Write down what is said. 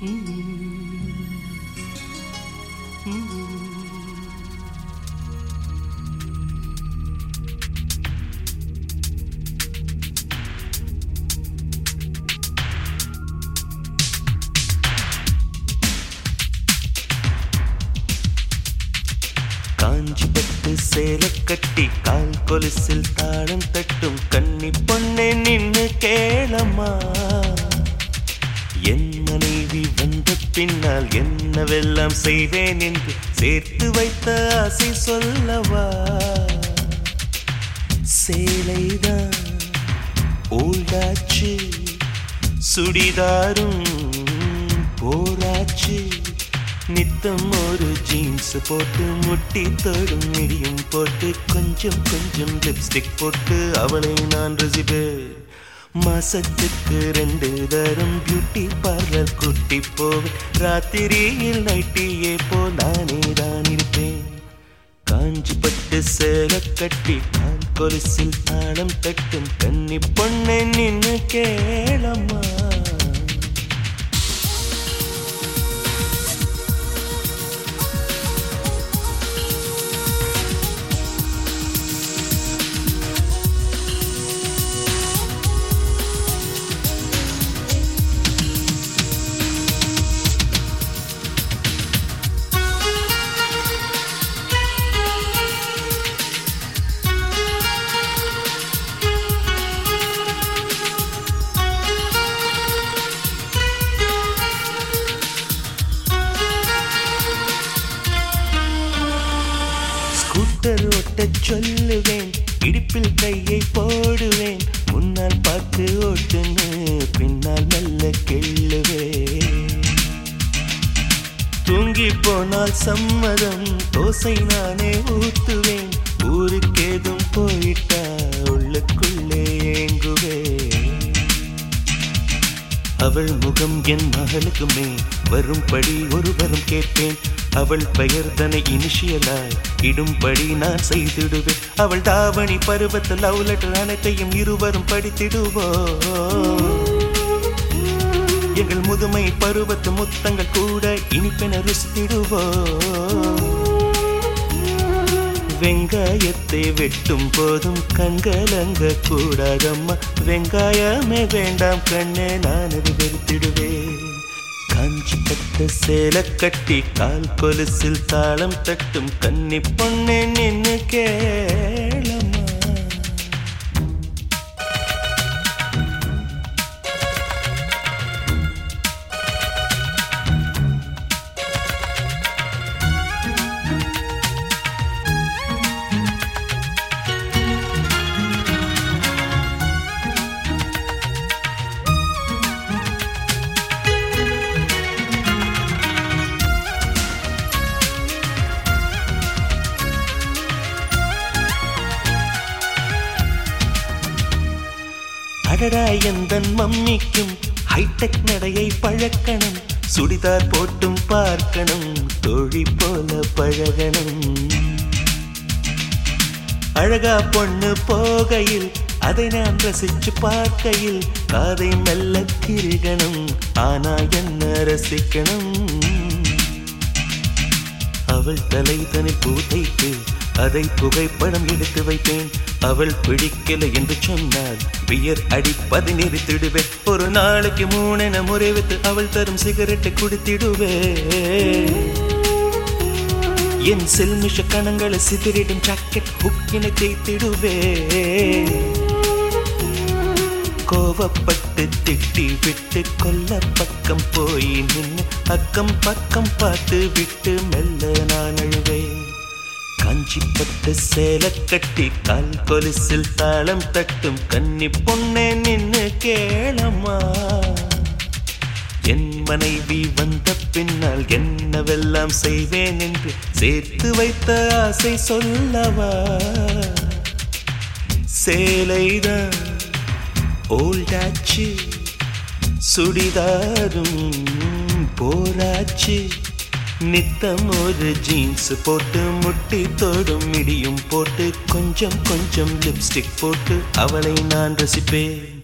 காஞ்சி பட்டு சேலை கட்டி கால் கொலுசில் தாளம் தட்டும் கன்னி பொண்ணே நின்னு கேளம்மா. என் மனைவி வந்த பின்னால் என்னவெல்லாம் செய்வேன் என்று சேர்த்து வைத்த ஆசை சொல்லவா. சேலைதான் ஓல்டாச்சு, சுடிதாரும் போராச்சு. நித்தம் ஒரு ஜீன்ஸ் போட்டு முட்டி தொடும் மிடியும் போட்டு கொஞ்சம் கொஞ்சம் லிப்ஸ்டிக் போட்டு அவளை நான் ரசிப்பேன். மாசத்துக்கு 2 தரம் பியூட்டி பார்லர் கூட்டி போவேன். ராத்திரியில் நைட்டியே போல் நானே தான் இருப்பேன். காஞ்சி பட்டு சேலை கட்டி கால் கொலுசில் தாளம் தட்டும் கன்னி பொண்ணை நின்னு கேளம்மா. ஸ்கூட்டர் ஓட்ட சொல்லுவேன், இடுப்பில் கையை போடுவேன். முன்னால் பார்த்து ஓட்டுன்னு பின்னால் மெல்ல கிள்ளுவேன். தூங்கி போனால் சம்மதம், தோசை நானே ஊத்துவேன். ஊருக்கேதும் போயிட்டா உள்ளுக்குள்ளே ஏங்குவேன். அவள் முகம் என் மகளுக்குமே வரும்படி ஒரு வரம் கேட்பேன். அவள் பெயர் தன்னை இனிஷியலாய் இடும்படி நான் செய்திடுவேன். அவள் தாவணி பருவத்தில் லவ் லெட்டர் அனைத்தையும் இருவரும் படித்திடுவோம். எங்கள் முதுமை பருவத்து முத்தங்கள் கூட இனிப்பென ருசித்திடுவோம். வெங்காயத்தை வெட்டும் போதும் கண்கலங்க கூடாதம்மா. வெங்காயமே வேண்டாம் கண்ணே, நான் அது வெறுத்திடுவேன். காஞ்சி பட்டு சேலை கட்டி கால் கொலுசில் தாளம் தட்டும் கன்னி பொண்ணே நின்னு கேளம்மா. அடடா எந்தன் மம்மிக்கும் ஹைடெக் நடையை பழக்கணும். சுடிதார் போட்டும் பார்க்கணும், தோழி போல பழகணும். அழகா பொண்ணு போகையில் அதை நான் ரசிச்சு பார்க்கையில் காதை மெல்ல திருகணும். ஆனா என்ன ரசிக்கணும். அவள் தலை தனி பூதைத்து அதை புகைப்படம் எடுத்து வைத்தேன். அவள் பிடிக்கல என்று சொன்னால் பியர் அடிப்பதை நிறுத்திடுவேன். ஒரு நாளைக்கு 3 முறை வைத்து அவள் தரும் சிகரெட்டை குடித்திடுவேன். என் செல்மிஷ கணங்களை சிதறிடும் ஜாக்கெட் ஹுக்கினை தேய்த்திடுவேன். கோவப்பட்டு திட்டி விட்டு கொல்ல பக்கம் போய் நின்று அக்கம் பக்கம் பார்த்து விட்டு மெல்ல நான் அழுவேன். காஞ்சி பட்டு சேலை கட்டி கால் கொலுசில் தாளம் தட்டும் கன்னி பொண்ணே நின்னு கேளம்மா. என் மனைவி வந்த பின்னால் என்னவெல்லாம் செய்வேன் என்று சேர்த்து வைத்த ஆசை சொல்லவா. சேலைதான் ஓல்டாச்சு, சுடிதாரும் போராச்சு. நித்தம் ஒரு ஜீன்ஸ் போட்டு முட்டி தோடும் மிடியும் போட்டு கொஞ்சம் கொஞ்சம் லிப்ஸ்டிக் போட்டு அவளை நான் ரசிப்பேன்.